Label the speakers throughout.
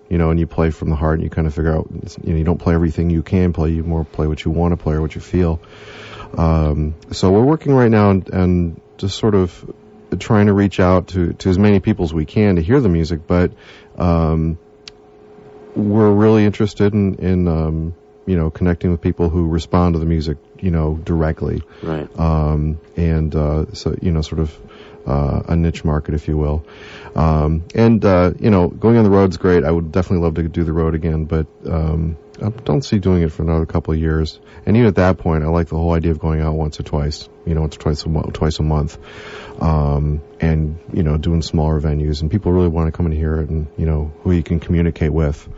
Speaker 1: and you play from the heart, and you kind of figure out, you don't play everything you can play, you more play what you want to play or what you feel. So we're working right now and just sort of trying to reach out to as many people as we can to hear the music, but we're really interested in connecting with people who respond to the music, directly.
Speaker 2: Right.
Speaker 1: So, sort of a niche market, if you will. Going on the road's great. I would definitely love to do the road again, but I don't see doing it for another couple of years. And even at that point, I like the whole idea of going out once or twice, twice a month, and doing smaller venues. And people really want to come and hear it, and who you can communicate with,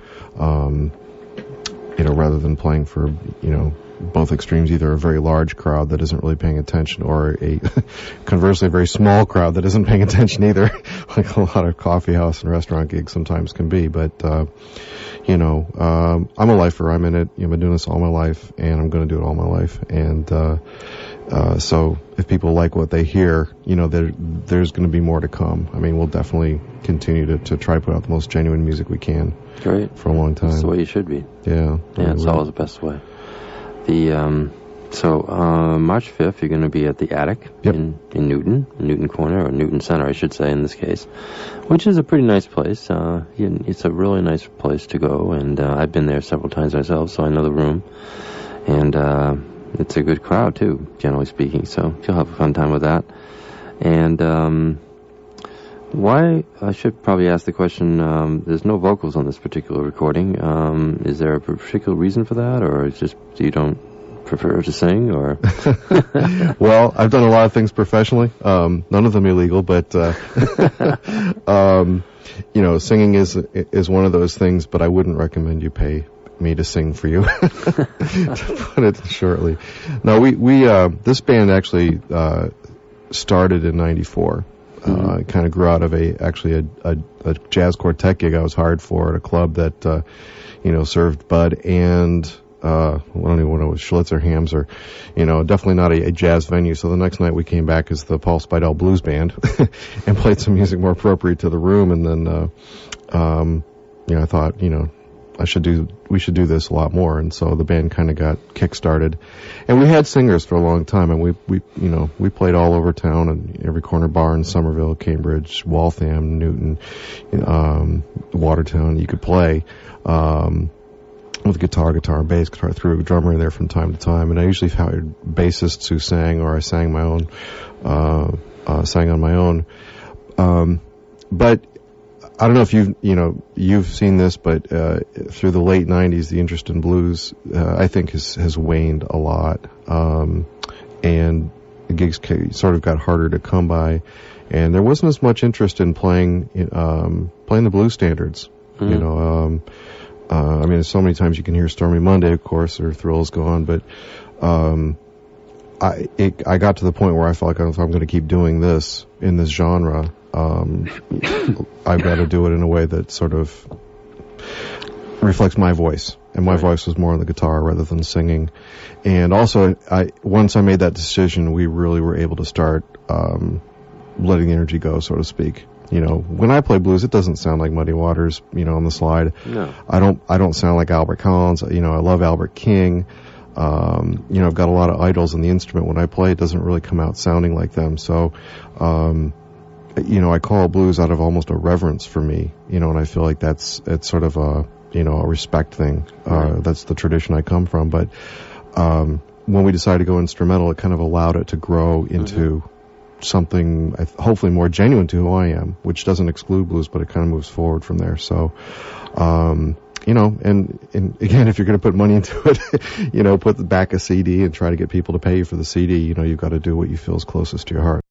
Speaker 1: rather than playing for both extremes, either a very large crowd that isn't really paying attention, or conversely a very small crowd that isn't paying attention either, like a lot of coffee house and restaurant gigs sometimes can be. But I'm a lifer. I'm in it. I've been doing this all my life, and I'm going to do it all my life. And so if people like what they hear, there's going to be more to come. I mean, we'll definitely continue to try to put out the most genuine music we can.
Speaker 2: Great.
Speaker 1: For a long time.
Speaker 2: That's the way you should be.
Speaker 1: Yeah.
Speaker 2: Yeah, it's always the best way. So March 5th, you're going to be at the Attic.
Speaker 1: Yep.
Speaker 2: in Newton Corner, or Newton Center, I should say, in this case, which is a pretty nice place. It's a really nice place to go, and I've been there several times myself, so I know the room. And it's a good crowd, too, generally speaking, so you'll have a fun time with that. And why, I should probably ask the question, there's no vocals on this particular recording. Is there a particular reason for that, or it's just you don't prefer to sing, or?
Speaker 1: Well, I've done a lot of things professionally, none of them illegal, but singing is one of those things, but I wouldn't recommend you pay me to sing for you, to put it shortly. No, we this band actually started in '94. Kind of grew out of a jazz quartet gig I was hired for at a club that served Bud and I don't even know, Schlitzer Hams, or definitely not a jazz venue. So the next night we came back as the Paul Spidell Blues Band and played some music more appropriate to the room. And then I thought we should do this a lot more. And so the band kind of got kick-started, and we had singers for a long time, and we played all over town, and every corner bar in Somerville, Cambridge, Waltham, Newton, Watertown you could play, with guitar and bass, guitar, threw a drummer in there from time to time. And I usually hired bassists who sang, or I sang my own, sang on my own. But I don't know if you've seen this, but through the late '90s, the interest in blues, I think, has waned a lot, and the gigs sort of got harder to come by, and there wasn't as much interest in playing the blues standards. Mm-hmm. So many times you can hear Stormy Monday, of course, or Thrill Is Gone, but I got to the point where I felt like if I'm going to keep doing this in this genre, I've got to do it in a way that sort of reflects my voice. And my voice was more on the guitar rather than singing. And also, once I made that decision, we really were able to start letting the energy go, so to speak. When I play blues, it doesn't sound like Muddy Waters, on the slide.
Speaker 2: No.
Speaker 1: I don't sound like Albert Collins. I love Albert King. I've got a lot of idols in the instrument. When I play, it doesn't really come out sounding like them. So, I call blues out of almost a reverence for me, and I feel like it's sort of a respect thing.
Speaker 2: Right.
Speaker 1: That's the tradition I come from. But, when we decided to go instrumental, it kind of allowed it to grow into something hopefully more genuine to who I am, which doesn't exclude blues, but it kind of moves forward from there. So, and again, if you're going to put money into it, put back a CD and try to get people to pay you for the CD, you've got to do what you feel is closest to your heart.